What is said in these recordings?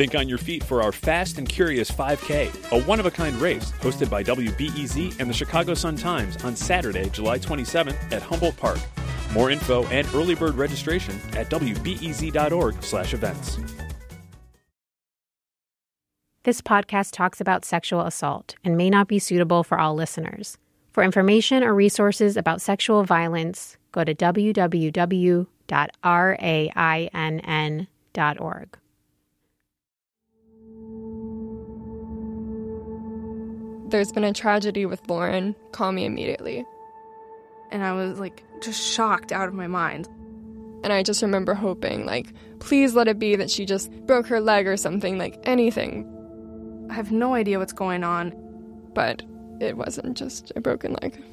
Think on your feet for our Fast and Curious 5K, a one-of-a-kind race hosted by WBEZ and the Chicago Sun-Times on Saturday, July 27th at Humboldt Park. More info and early bird registration at wbez.org/events. This podcast talks about sexual assault and may not be suitable for all listeners. For information or resources about sexual violence, go to www.rainn.org. There's been a tragedy with Lauren. Call me immediately. And I was, just shocked out of my mind. And I just remember hoping, please let it be that she just broke her leg or something, anything. I have no idea what's going on. But it wasn't just a broken leg.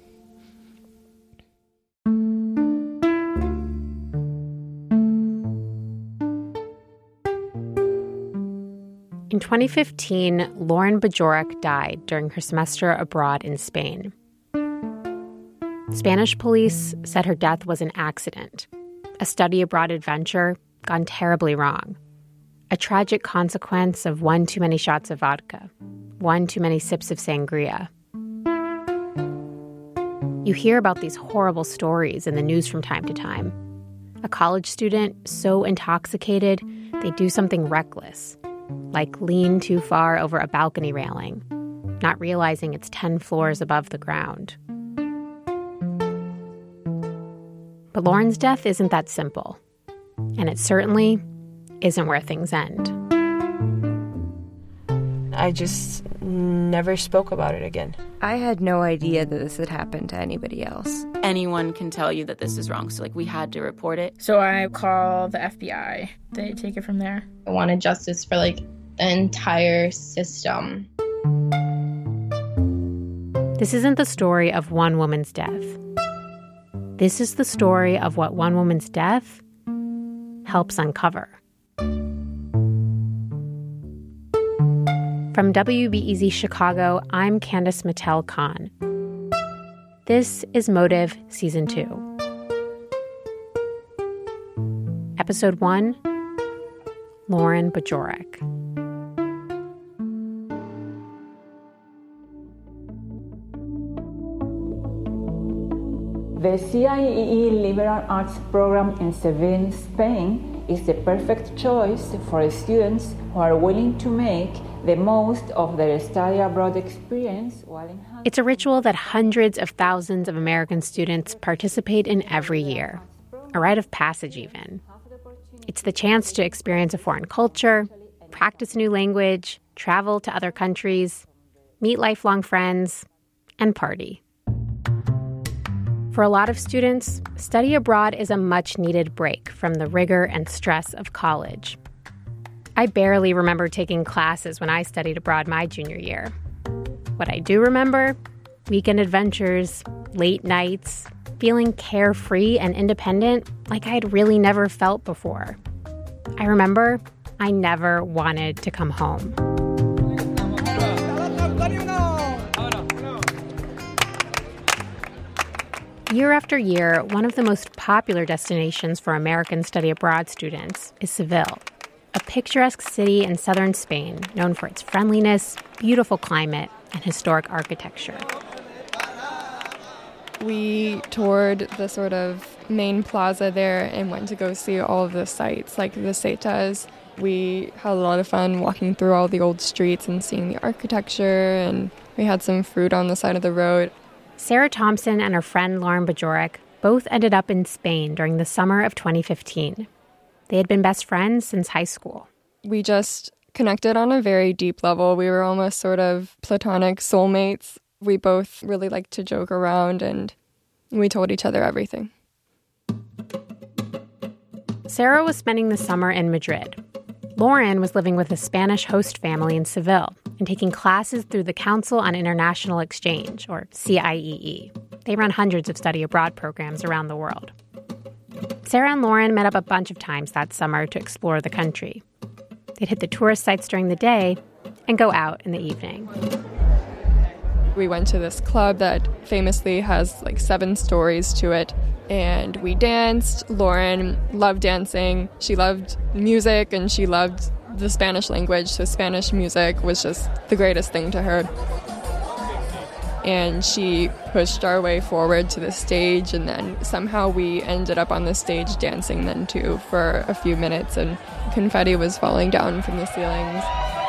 In 2015, Lauren Bajorek died during her semester abroad in Spain. Spanish police said her death was an accident, a study abroad adventure gone terribly wrong, a tragic consequence of one too many shots of vodka, one too many sips of sangria. You hear about these horrible stories in the news from time to time. A college student so intoxicated they do something reckless, like lean too far over a balcony railing, not realizing it's 10 floors above the ground. But Lauren's death isn't that simple, and it certainly isn't where things end. I just never spoke about it again. I had no idea that this had happened to anybody else. Anyone can tell you that this is wrong, so we had to report it. So I call the FBI. They take it from there. I wanted justice for the entire system. This isn't the story of one woman's death. This is the story of what one woman's death helps uncover. From WBEZ Chicago, I'm Candice Mattel-Khan. This is Motive Season 2. Episode 1, Lauren Bajorek. The CIEE Liberal Arts Program in Seville, Spain is the perfect choice for students who are willing to make the most of their study abroad experience while in high school. It's a ritual that hundreds of thousands of American students participate in every year, a rite of passage even. It's the chance to experience a foreign culture, practice a new language, travel to other countries, meet lifelong friends, and party. For a lot of students, study abroad is a much-needed break from the rigor and stress of college. I barely remember taking classes when I studied abroad my junior year. What I do remember, weekend adventures, late nights, feeling carefree and independent like I'd really never felt before. I remember I never wanted to come home. Year after year, one of the most popular destinations for American study abroad students is Seville, a picturesque city in southern Spain known for its friendliness, beautiful climate, and historic architecture. We toured the sort of main plaza there and went to go see all of the sites, like the Setas. We had a lot of fun walking through all the old streets and seeing the architecture, and we had some fruit on the side of the road. Sarah Thompson and her friend Lauren Bajorek both ended up in Spain during the summer of 2015. They had been best friends since high school. We just connected on a very deep level. We were almost sort of platonic soulmates. We both really liked to joke around, and we told each other everything. Sarah was spending the summer in Madrid. Lauren was living with a Spanish host family in Seville and taking classes through the Council on International Exchange, or CIEE. They run hundreds of study abroad programs around the world. Sarah and Lauren met up a bunch of times that summer to explore the country. They'd hit the tourist sites during the day and go out in the evening. We went to this club that famously has 7 stories to it, and we danced. Lauren loved dancing. She loved music, and she loved the Spanish language, so Spanish music was just the greatest thing to her. And she pushed our way forward to the stage, and then somehow we ended up on the stage dancing then too for a few minutes, and confetti was falling down from the ceilings.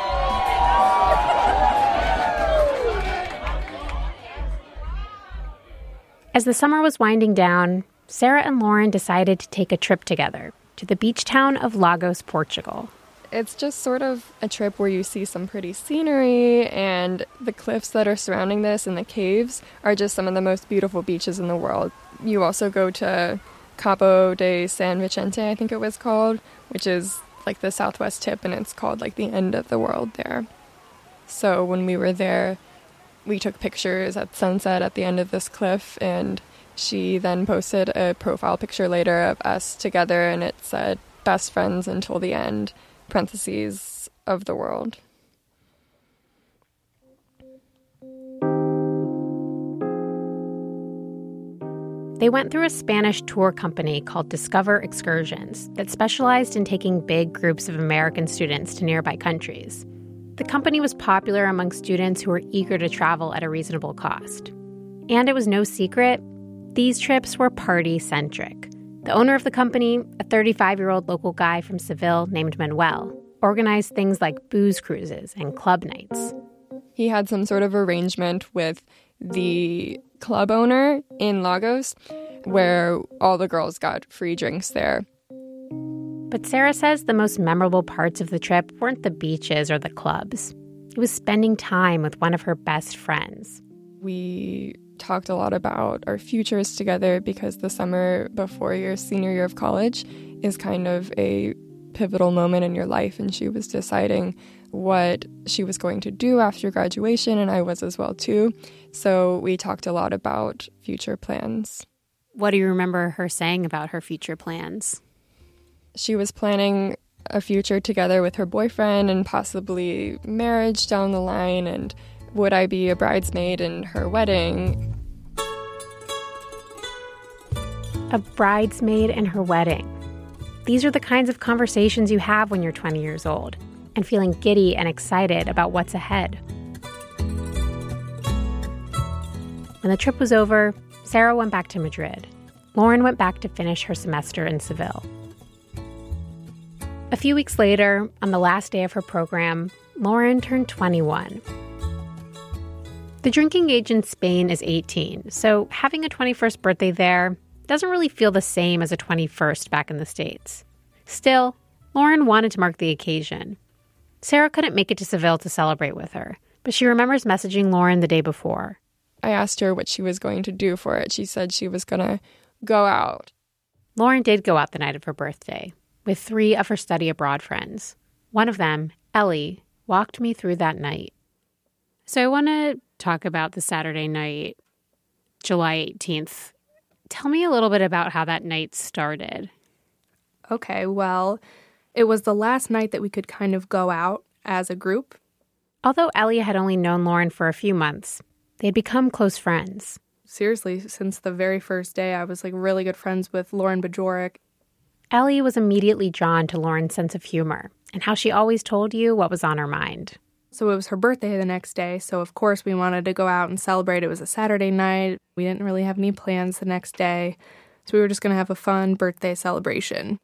As the summer was winding down, Sarah and Lauren decided to take a trip together to the beach town of Lagos, Portugal. It's just sort of a trip where you see some pretty scenery, and the cliffs that are surrounding this and the caves are just some of the most beautiful beaches in the world. You also go to Cabo de San Vicente, I think it was called, which is like the southwest tip, and it's called like the end of the world there. So when we were there, we took pictures at sunset at the end of this cliff, and she then posted a profile picture later of us together, and it said, "Best friends until the end, parentheses, of the world." They went through a Spanish tour company called Discover Excursions that specialized in taking big groups of American students to nearby countries. The company was popular among students who were eager to travel at a reasonable cost. And it was no secret, these trips were party-centric. The owner of the company, a 35-year-old local guy from Seville named Manuel, organized things like booze cruises and club nights. He had some sort of arrangement with the club owner in Lagos where all the girls got free drinks there. But Sarah says the most memorable parts of the trip weren't the beaches or the clubs. It was spending time with one of her best friends. We talked a lot about our futures together because the summer before your senior year of college is kind of a pivotal moment in your life, and she was deciding what she was going to do after graduation, and I was as well too. So we talked a lot about future plans. What do you remember her saying about her future plans? She was planning a future together with her boyfriend and possibly marriage down the line, and would I be a bridesmaid in her wedding? A bridesmaid in her wedding. These are the kinds of conversations you have when you're 20 years old and feeling giddy and excited about what's ahead. When the trip was over, Sarah went back to Madrid. Lauren went back to finish her semester in Seville. A few weeks later, on the last day of her program, Lauren turned 21. The drinking age in Spain is 18, so having a 21st birthday there doesn't really feel the same as a 21st back in the States. Still, Lauren wanted to mark the occasion. Sarah couldn't make it to Seville to celebrate with her, but she remembers messaging Lauren the day before. I asked her what she was going to do for it. She said she was going to go out. Lauren did go out the night of her birthday with 3 of her study abroad friends. One of them, Ellie, walked me through that night. So I want to talk about the Saturday night, July 18th. Tell me a little bit about how that night started. Okay, well, it was the last night that we could kind of go out as a group. Although Ellie had only known Lauren for a few months, they'd become close friends. Seriously, since the very first day, I was really good friends with Lauren Bajorek. Ellie was immediately drawn to Lauren's sense of humor and how she always told you what was on her mind. So it was her birthday the next day, so of course we wanted to go out and celebrate. It was a Saturday night. We didn't really have any plans the next day, so we were just going to have a fun birthday celebration.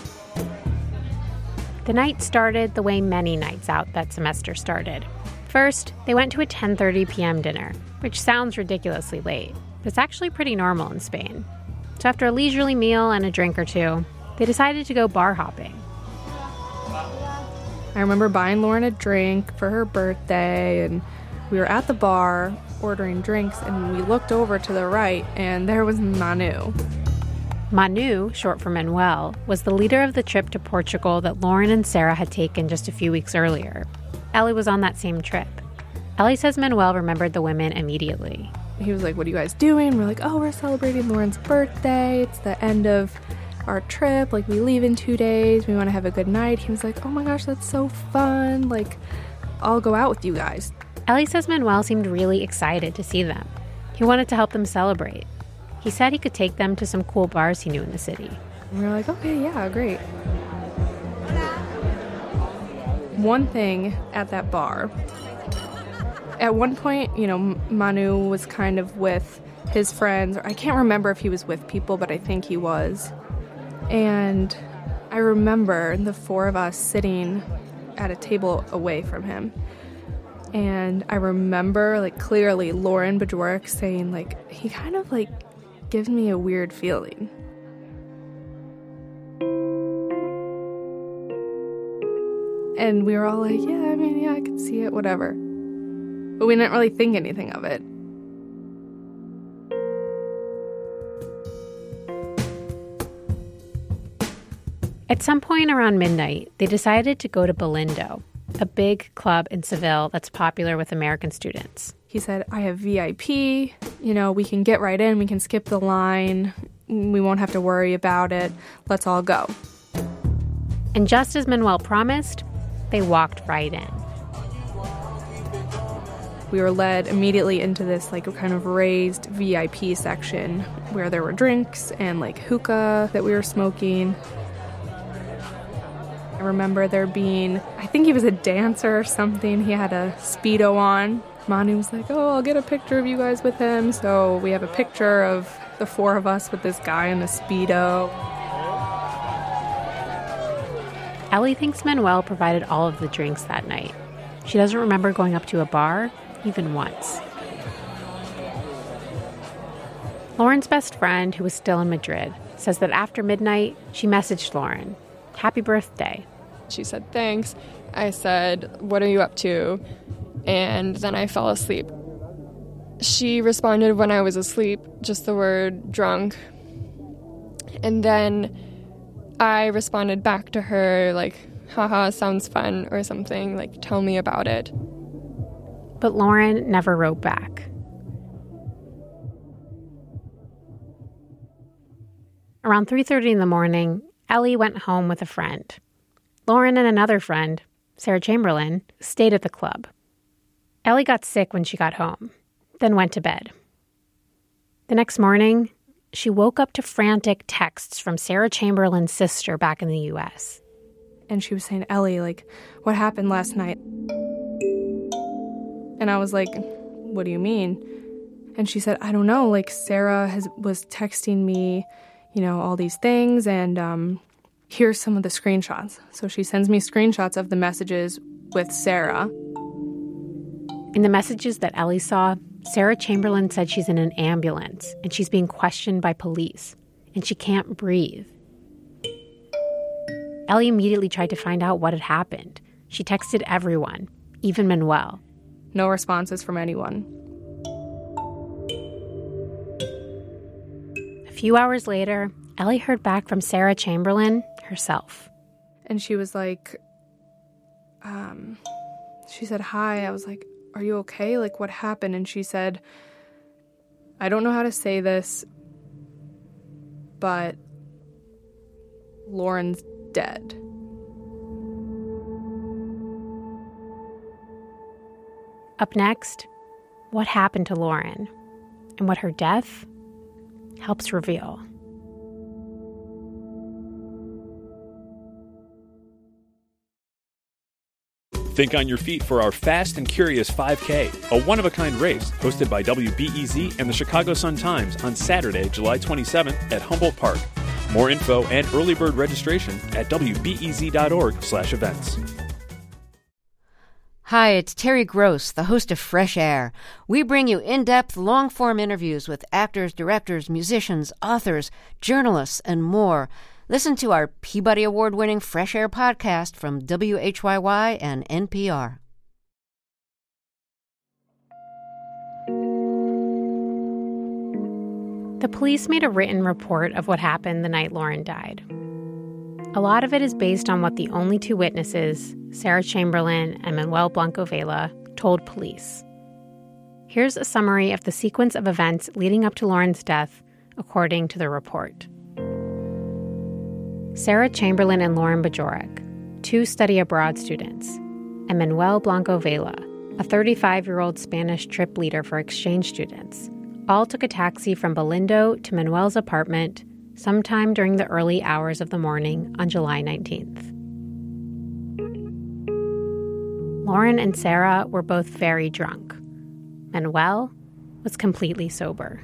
The night started the way many nights out that semester started. First, they went to a 10:30 p.m. dinner, which sounds ridiculously late, but it's actually pretty normal in Spain. So after a leisurely meal and a drink or two, they decided to go bar hopping. I remember buying Lauren a drink for her birthday, and we were at the bar ordering drinks, and we looked over to the right, and there was Manu. Manu, short for Manuel, was the leader of the trip to Portugal that Lauren and Sarah had taken just a few weeks earlier. Ellie was on that same trip. Ellie says Manuel remembered the women immediately. He was like, "What are you guys doing?" We're like, "Oh, we're celebrating Lauren's birthday. It's the end of our trip. We leave in 2 days. We want to have a good night." He was like, "Oh my gosh, that's so fun. I'll go out with you guys." Ellie says Manuel seemed really excited to see them. He wanted to help them celebrate. He said he could take them to some cool bars he knew in the city. And we were like, "Okay, yeah, great." one thing at that bar. At one point, Manu was kind of with his friends. I can't remember if he was with people, but I think he was. And I remember the four of us sitting at a table away from him. And I remember, clearly Lauren Bajorek saying, he kind of, gives me a weird feeling. And we were all like, yeah, I could see it, whatever. But we didn't really think anything of it. At some point around midnight, they decided to go to Balindo, a big club in Seville that's popular with American students. He said, I have VIP, we can get right in, we can skip the line, we won't have to worry about it, let's all go. And just as Manuel promised, they walked right in. We were led immediately into this kind of raised VIP section where there were drinks and hookah that we were smoking. I remember there being, I think he was a dancer or something. He had a Speedo on. Manu was like, I'll get a picture of you guys with him. So we have a picture of the four of us with this guy in the Speedo. Ellie thinks Manuel provided all of the drinks that night. She doesn't remember going up to a bar even once. Lauren's best friend, who was still in Madrid, says that after midnight, she messaged Lauren, "Happy birthday." She said, thanks. I said, what are you up to? And then I fell asleep. She responded when I was asleep, just the word drunk. And then I responded back to her, haha, sounds fun, or something, tell me about it. But Lauren never wrote back. Around 3:30 in the morning, Ellie went home with a friend. Lauren and another friend, Sarah Chamberlain, stayed at the club. Ellie got sick when she got home, then went to bed. The next morning, she woke up to frantic texts from Sarah Chamberlain's sister back in the U.S. And she was saying, Ellie, what happened last night? And I was like, what do you mean? And she said, I don't know, Sarah was texting me, all these things, and here's some of the screenshots. So she sends me screenshots of the messages with Sarah. In the messages that Ellie saw, Sarah Chamberlain said she's in an ambulance and she's being questioned by police and she can't breathe. Ellie immediately tried to find out what had happened. She texted everyone, even Manuel. No responses from anyone. A few hours later, Ellie heard back from Sarah Chamberlain herself. And she was she said, hi. I was like, are you okay? What happened? And she said, I don't know how to say this, but Lauren's dead. Up next, what happened to Lauren and what her death helps reveal. Think on your feet for our Fast and Curious 5K, a one-of-a-kind race hosted by WBEZ and the Chicago Sun-Times on Saturday, July 27th at Humboldt Park. More info and early bird registration at wbez.org/events. Hi, it's Terry Gross, the host of Fresh Air. We bring you in-depth, long-form interviews with actors, directors, musicians, authors, journalists, and more. Listen to our Peabody Award-winning Fresh Air podcast from WHYY and NPR. The police made a written report of what happened the night Lauren died. A lot of it is based on what the only two witnesses, Sarah Chamberlain and Manuel Blanco Vela, told police. Here's a summary of the sequence of events leading up to Lauren's death, according to the report. Sarah Chamberlain and Lauren Bajorek, two study abroad students, and Manuel Blanco Vela, a 35-year-old Spanish trip leader for exchange students, all took a taxi from Balindo to Manuel's apartment sometime during the early hours of the morning on July 19th. Lauren and Sarah were both very drunk. Manuel was completely sober.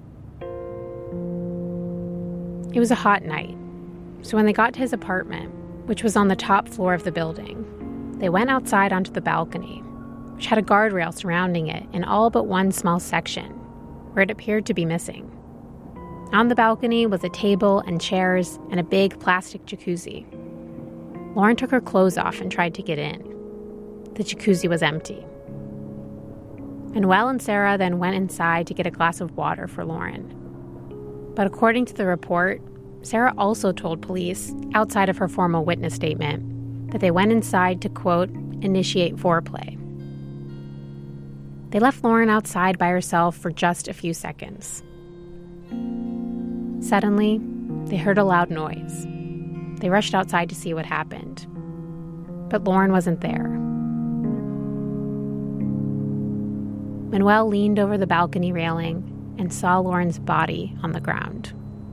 It was a hot night, so when they got to his apartment, which was on the top floor of the building, they went outside onto the balcony, which had a guardrail surrounding it in all but one small section, where it appeared to be missing. On the balcony was a table and chairs and a big plastic jacuzzi. Lauren took her clothes off and tried to get in. The jacuzzi was empty. Manuel and Sarah then went inside to get a glass of water for Lauren. But according to the report, Sarah also told police, outside of her formal witness statement, that they went inside to, quote, initiate foreplay. They left Lauren outside by herself for just a few seconds. Suddenly, they heard a loud noise. They rushed outside to see what happened. But Lauren wasn't there. Manuel leaned over the balcony railing and saw Lauren's body on the ground.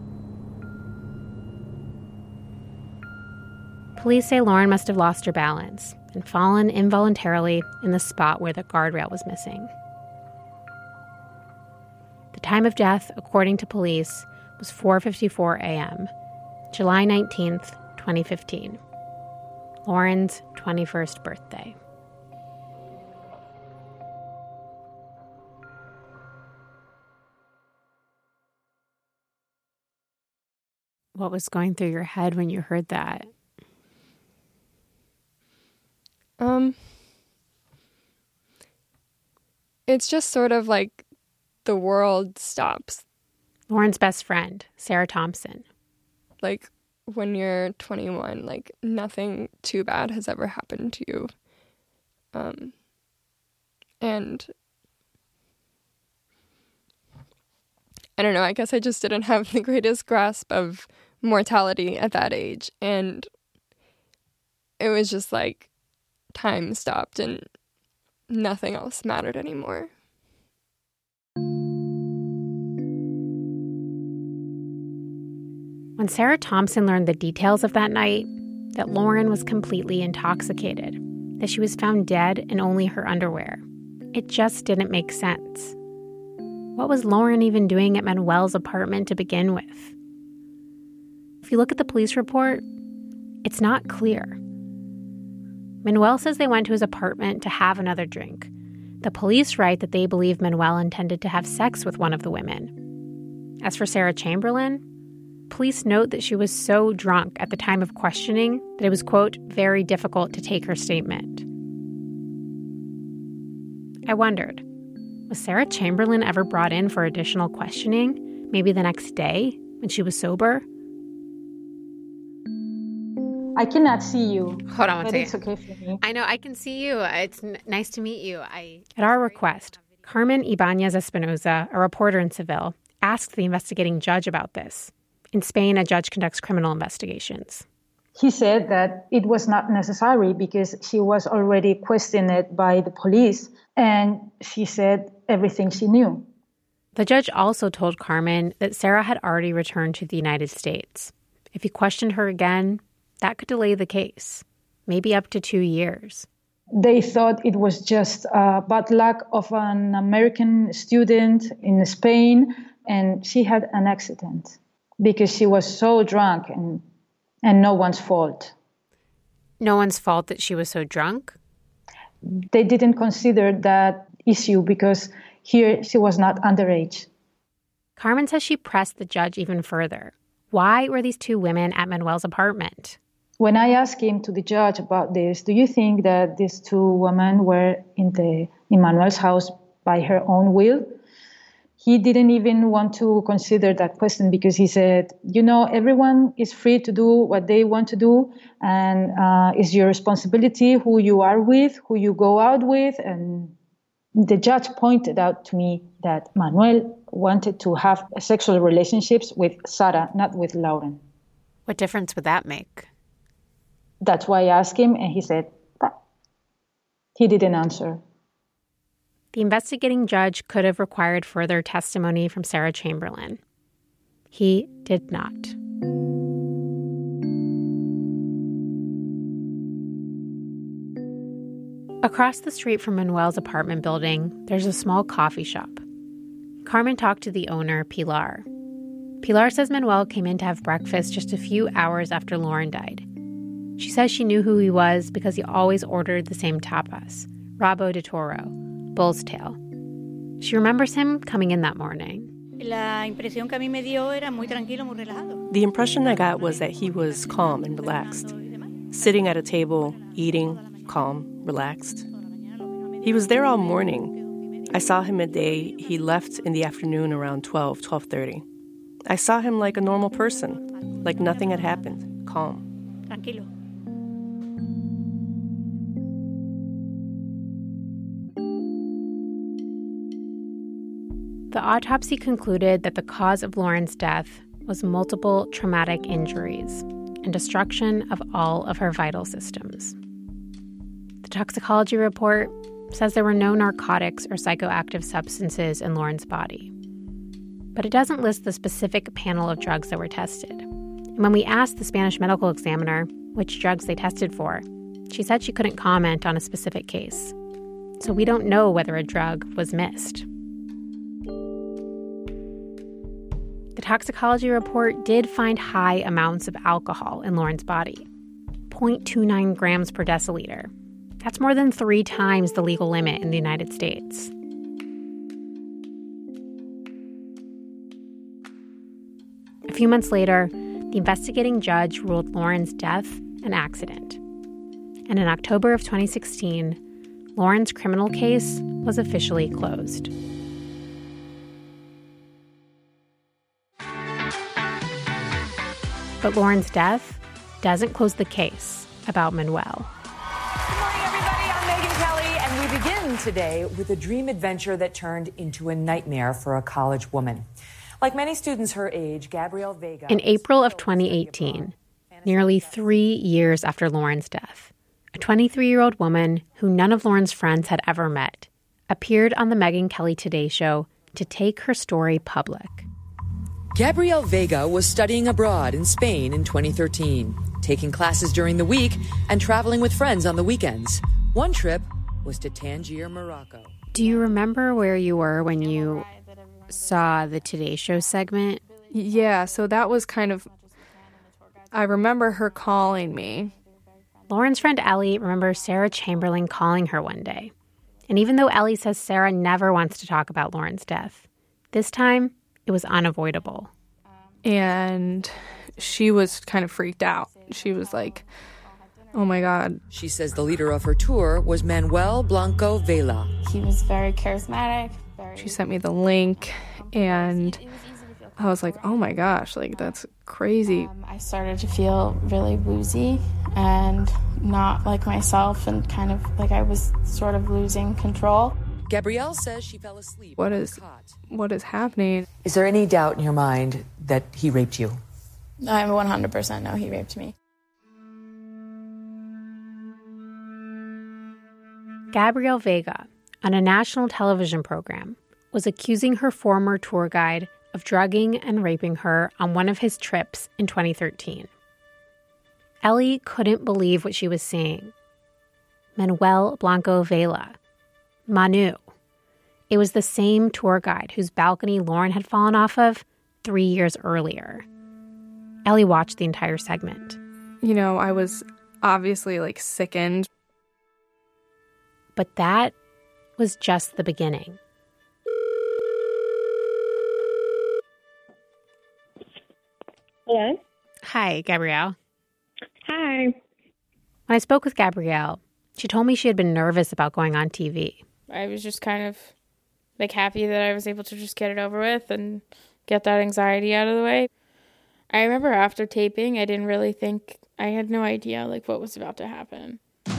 Police say Lauren must have lost her balance and fallen involuntarily in the spot where the guardrail was missing. The time of death, according to police, was 4:54 a.m., July 19th, 2015, Lauren's 21st birthday. What was going through your head when you heard that? It's just sort of like the world stops. Lauren's best friend, Sarah Thompson. Like when you're 21, like nothing too bad has ever happened to you. And I don't know, I guess I just didn't have the greatest grasp of mortality at that age. And it was just like time stopped and nothing else mattered anymore. When Sarah Thompson learned the details of that night, that Lauren was completely intoxicated, that she was found dead in only her underwear, it just didn't make sense. What was Lauren even doing at Manuel's apartment to begin with? If you look at the police report, it's not clear. Manuel says they went to his apartment to have another drink. The police write that they believe Manuel intended to have sex with one of the women. As for Sarah Chamberlain, police note that she was so drunk at the time of questioning that it was, quote, very difficult to take her statement. I wondered, was Sarah Chamberlain ever brought in for additional questioning, maybe the next day when she was sober? I cannot see you. Hold on one second. It's okay for me. I know, I can see you. It's nice to meet you. At our request, Carmen Ibanez Espinoza, a reporter in Seville, asked the investigating judge about this. In Spain, a judge conducts criminal investigations. He said that it was not necessary because she was already questioned by the police, and she said everything she knew. The judge also told Carmen that Sarah had already returned to the United States. If he questioned her again, that could delay the case, maybe up to 2 years. They thought it was just bad luck of an American student in Spain, and she had an accident because she was so drunk, and no one's fault. No one's fault that she was so drunk? They didn't consider that issue because here she was not underage. Carmen says she pressed the judge even further. Why were these two women at Manuel's apartment? When I asked him to the judge about this, do you think that these two women were in Manuel's house by her own will? He didn't even want to consider that question because he said, everyone is free to do what they want to do, and it's your responsibility who you are with, who you go out with. And the judge pointed out to me that Manuel wanted to have sexual relationships with Sarah, not with Lauren. What difference would that make? That's why I asked him, and he said, he didn't answer. The investigating judge could have required further testimony from Sarah Chamberlain. He did not. Across the street from Manuel's apartment building, there's a small coffee shop. Carmen talked to the owner, Pilar. Pilar says Manuel came in to have breakfast just a few hours after Lauren died. She says she knew who he was because he always ordered the same tapas, rabo de toro, bull's tail. She remembers him coming in that morning. The impression I got was that he was calm and relaxed, sitting at a table, eating, calm, relaxed. He was there all morning. I saw him midday. He left in the afternoon around 12:30. I saw him like a normal person, like nothing had happened, calm. Tranquilo. The autopsy concluded that the cause of Lauren's death was multiple traumatic injuries and destruction of all of her vital systems. The toxicology report says there were no narcotics or psychoactive substances in Lauren's body. But it doesn't list the specific panel of drugs that were tested. And when we asked the Spanish medical examiner which drugs they tested for, she said she couldn't comment on a specific case. So we don't know whether a drug was missed. The toxicology report did find high amounts of alcohol in Lauren's body, 0.29 grams per deciliter. That's more than 3 times the legal limit in the United States. A few months later, the investigating judge ruled Lauren's death an accident. And in October of 2016, Lauren's criminal case was officially closed. But Lauren's death doesn't close the case about Manuel. Good morning, everybody. I'm Megyn Kelly, and we begin today with a dream adventure that turned into a nightmare for a college woman. Like many students her age, Gabrielle Vega... In April of 2018, nearly 3 years after Lauren's death, a 23-year-old woman who none of Lauren's friends had ever met appeared on the Megyn Kelly Today Show to take her story public. Gabrielle Vega was studying abroad in Spain in 2013, taking classes during the week and traveling with friends on the weekends. One trip was to Tangier, Morocco. Do you remember where you were when you saw the Today Show segment? Yeah, so that was kind of... I remember her calling me. Lauren's friend Ellie remembers Sarah Chamberlain calling her one day. And even though Ellie says Sarah never wants to talk about Lauren's death, this time it was unavoidable. And she was kind of freaked out. She was like, oh my God. She says the leader of her tour was Manuel Blanco Vela. He was very charismatic. She sent me the link, and I was like, oh my gosh, like that's crazy. I started to feel really woozy and not like myself, and kind of like I was sort of losing control. Gabrielle says she fell asleep. What is happening? Is there any doubt in your mind that he raped you? I 100% know he raped me. Gabrielle Vega, on a national television program, was accusing her former tour guide of drugging and raping her on one of his trips in 2013. Ellie couldn't believe what she was seeing. Manuel Blanco Vela. Manu. It was the same tour guide whose balcony Lauren had fallen off of 3 years earlier. Ellie watched the entire segment. You know, I was obviously sickened. But that was just the beginning. Hello? Hi, Gabrielle. Hi. When I spoke with Gabrielle, she told me she had been nervous about going on TV. I was just kind of happy that I was able to just get it over with and get that anxiety out of the way. I remember after taping, I didn't really think, I had no idea what was about to happen.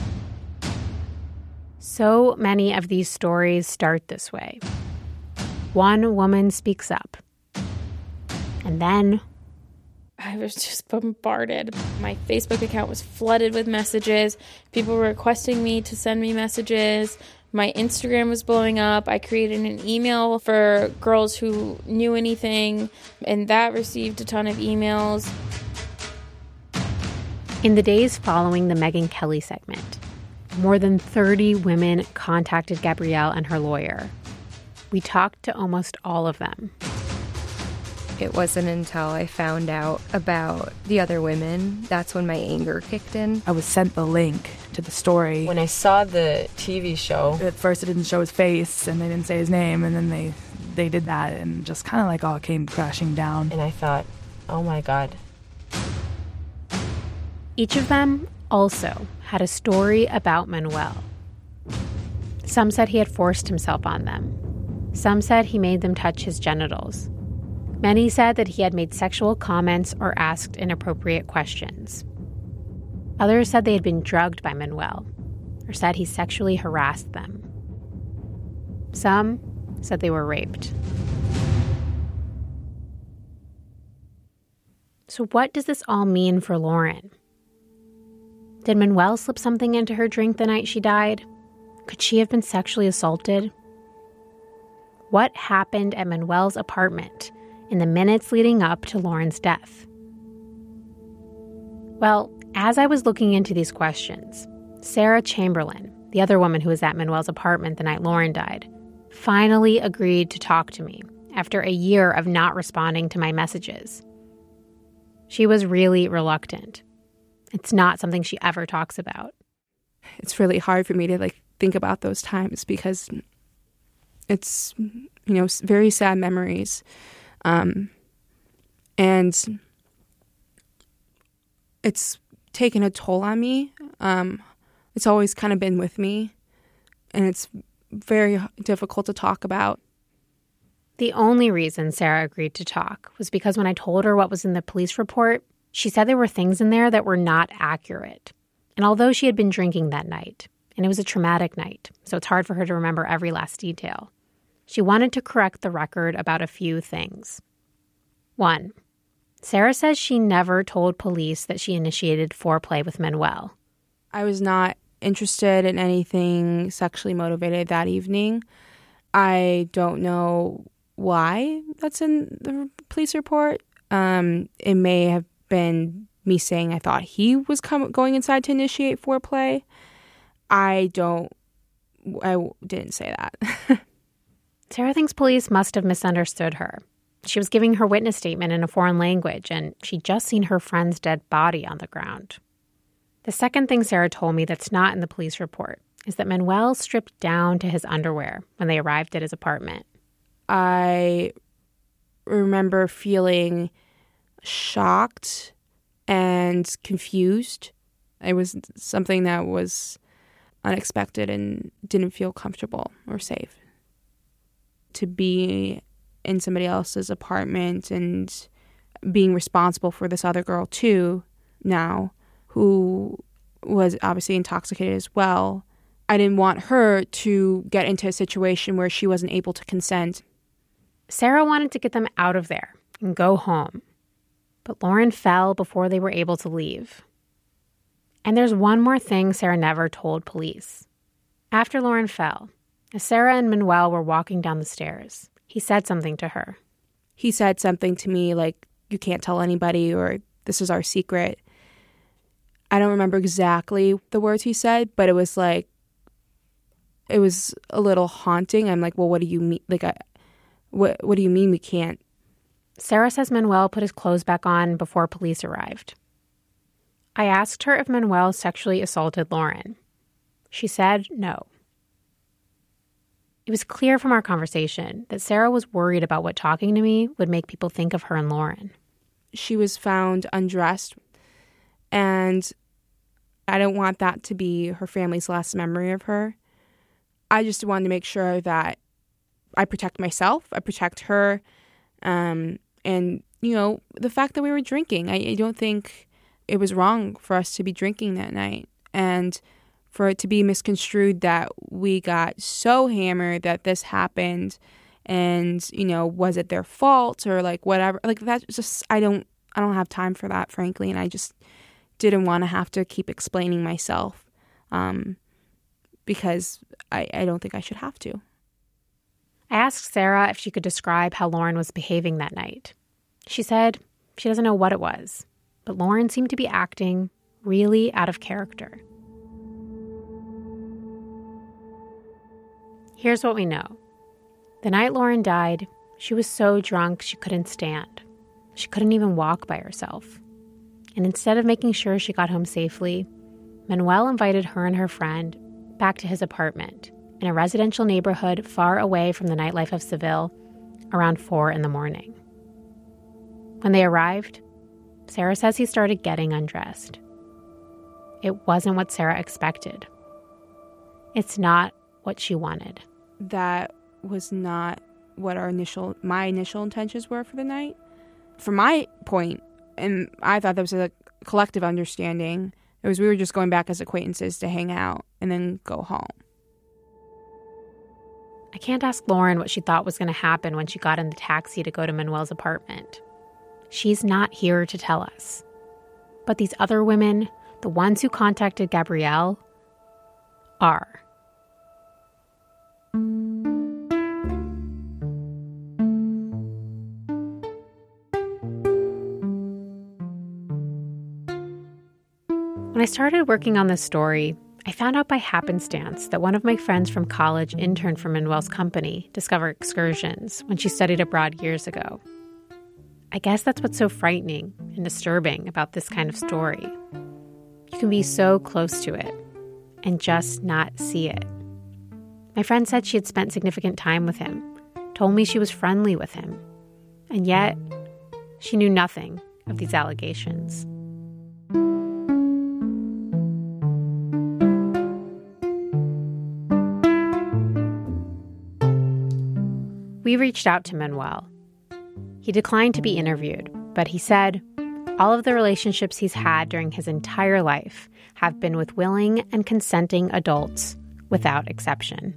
So many of these stories start this way. One woman speaks up. And then I was just bombarded. My Facebook account was flooded with messages. People were requesting me to send me messages. My Instagram was blowing up. I created an email for girls who knew anything, and that received a ton of emails. In the days following the Megyn Kelly segment, more than 30 women contacted Gabrielle and her lawyer. We talked to almost all of them. It wasn't until I found out about the other women, that's when my anger kicked in. I was sent the link to the story. When I saw the TV show, at first it didn't show his face and they didn't say his name, and then they did that and just kind of like all came crashing down. And I thought, oh my God. Each of them also had a story about Manuel. Some said he had forced himself on them. Some said he made them touch his genitals. Many said that he had made sexual comments or asked inappropriate questions. Others said they had been drugged by Manuel, or said he sexually harassed them. Some said they were raped. So what does this all mean for Lauren? Did Manuel slip something into her drink the night she died? Could she have been sexually assaulted? What happened at Manuel's apartment in the minutes leading up to Lauren's death? Well, as I was looking into these questions, Sarah Chamberlain, the other woman who was at Manuel's apartment the night Lauren died, finally agreed to talk to me after a year of not responding to my messages. She was really reluctant. It's not something she ever talks about. It's really hard for me to think about those times because it's, very sad memories. And it's taken a toll on me. It's always kind of been with me, and it's very difficult to talk about. The only reason Sarah agreed to talk was because when I told her what was in the police report, she said there were things in there that were not accurate. And although she had been drinking that night, and it was a traumatic night, so it's hard for her to remember every last detail, she wanted to correct the record about a few things. 1, Sarah says she never told police that she initiated foreplay with Manuel. I was not interested in anything sexually motivated that evening. I don't know why that's in the police report. It may have been me saying I thought he was going inside to initiate foreplay. I didn't say that. Sarah thinks police must have misunderstood her. She was giving her witness statement in a foreign language, and she'd just seen her friend's dead body on the ground. The second thing Sarah told me that's not in the police report is that Manuel stripped down to his underwear when they arrived at his apartment. I remember feeling shocked and confused. It was something that was unexpected and didn't feel comfortable or safe. To be in somebody else's apartment and being responsible for this other girl too now, who was obviously intoxicated as well. I didn't want her to get into a situation where she wasn't able to consent. Sarah wanted to get them out of there and go home. But Lauren fell before they were able to leave. And there's one more thing Sarah never told police. After Lauren fell, as Sarah and Manuel were walking down the stairs, he said something to her. He said something to me like, you can't tell anybody, or this is our secret. I don't remember exactly the words he said, but it was a little haunting. I'm like, well, what do you mean? What do you mean we can't? Sarah says Manuel put his clothes back on before police arrived. I asked her if Manuel sexually assaulted Lauren. She said no. It was clear from our conversation that Sarah was worried about what talking to me would make people think of her and Lauren. She was found undressed, and I don't want that to be her family's last memory of her. I just wanted to make sure that I protect myself, I protect her, and, the fact that we were drinking. I don't think it was wrong for us to be drinking that night, and for it to be misconstrued that we got so hammered that this happened and, was it their fault or whatever. That's just, I don't have time for that, frankly, and I just didn't want to have to keep explaining myself because I don't think I should have to. I asked Sarah if she could describe how Lauren was behaving that night. She said she doesn't know what it was, but Lauren seemed to be acting really out of character. Here's what we know. The night Lauren died, she was so drunk she couldn't stand. She couldn't even walk by herself. And instead of making sure she got home safely, Manuel invited her and her friend back to his apartment in a residential neighborhood far away from the nightlife of Seville around 4 a.m. When they arrived, Sarah says he started getting undressed. It wasn't what Sarah expected. It's not what she wanted. That was not what my initial intentions were for the night. From my point, and I thought that was a collective understanding, it was we were just going back as acquaintances to hang out and then go home. I can't ask Lauren what she thought was going to happen when she got in the taxi to go to Manuel's apartment. She's not here to tell us. But these other women, the ones who contacted Gabrielle, are. When I started working on this story, I found out by happenstance that one of my friends from college interned for Manuel's company, Discover Excursions, when she studied abroad years ago. I guess that's what's so frightening and disturbing about this kind of story. You can be so close to it and just not see it. My friend said she had spent significant time with him, told me she was friendly with him, and yet she knew nothing of these allegations. We reached out to Manuel. He declined to be interviewed, but he said all of the relationships he's had during his entire life have been with willing and consenting adults, without exception.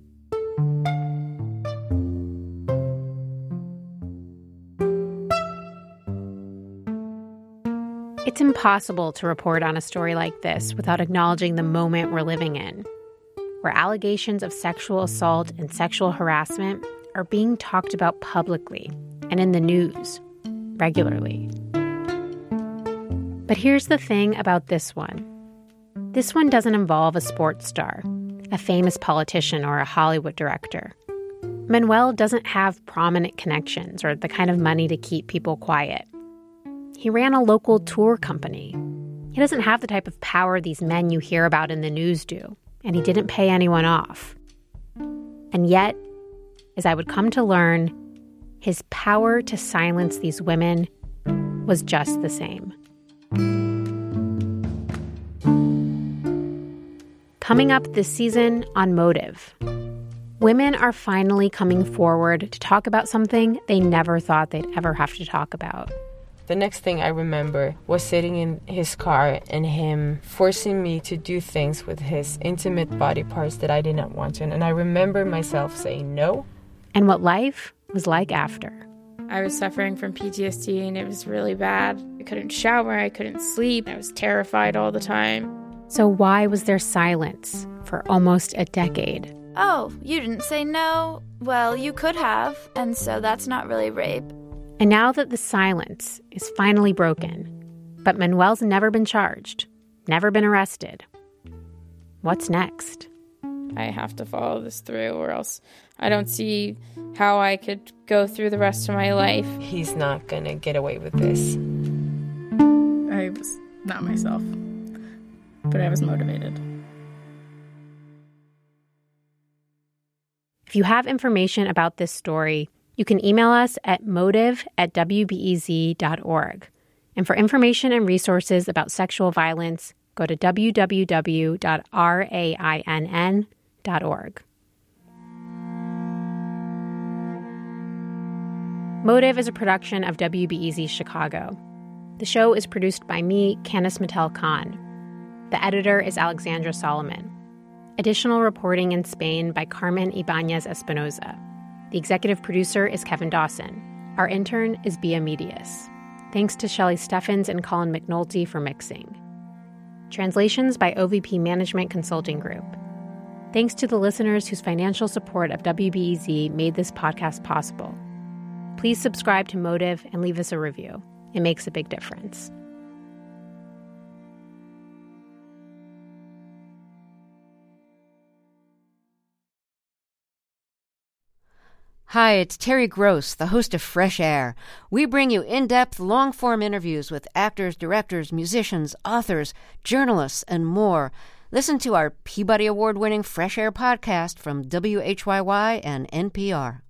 It's impossible to report on a story like this without acknowledging the moment we're living in, where allegations of sexual assault and sexual harassment are being talked about publicly and in the news regularly. But here's the thing about this one. This one doesn't involve a sports star, a famous politician, or a Hollywood director. Manuel doesn't have prominent connections or the kind of money to keep people quiet. He ran a local tour company. He doesn't have the type of power these men you hear about in the news do, and he didn't pay anyone off. And yet, as I would come to learn, his power to silence these women was just the same. Coming up this season on Motive, women are finally coming forward to talk about something they never thought they'd ever have to talk about. The next thing I remember was sitting in his car and him forcing me to do things with his intimate body parts that I did not want to. And I remember myself saying no. And what life was like after. I was suffering from PTSD and it was really bad. I couldn't shower, I couldn't sleep, I was terrified all the time. So why was there silence for almost a decade? Oh, you didn't say no? Well, you could have, and so that's not really rape. And now that the silence is finally broken, but Manuel's never been charged, never been arrested, what's next? I have to follow this through or else I don't see how I could go through the rest of my life. He's not gonna get away with this. I was not myself, but I was motivated. If you have information about this story, you can email us at motive@wbez.org. And for information and resources about sexual violence, go to www.rainn.org. Motive is a production of WBEZ Chicago. The show is produced by me, Candice Mattel-Khan. The editor is Alexandra Solomon. Additional reporting in Spain by Carmen Ibanez Espinoza. The executive producer is Kevin Dawson. Our intern is Bia Medius. Thanks to Shelley Steffens and Colin McNulty for mixing. Translations by OVP Management Consulting Group. Thanks to the listeners whose financial support of WBEZ made this podcast possible. Please subscribe to Motive and leave us a review. It makes a big difference. Hi, it's Terry Gross, the host of Fresh Air. We bring you in-depth, long-form interviews with actors, directors, musicians, authors, journalists, and more. Listen to our Peabody Award-winning Fresh Air podcast from WHYY and NPR.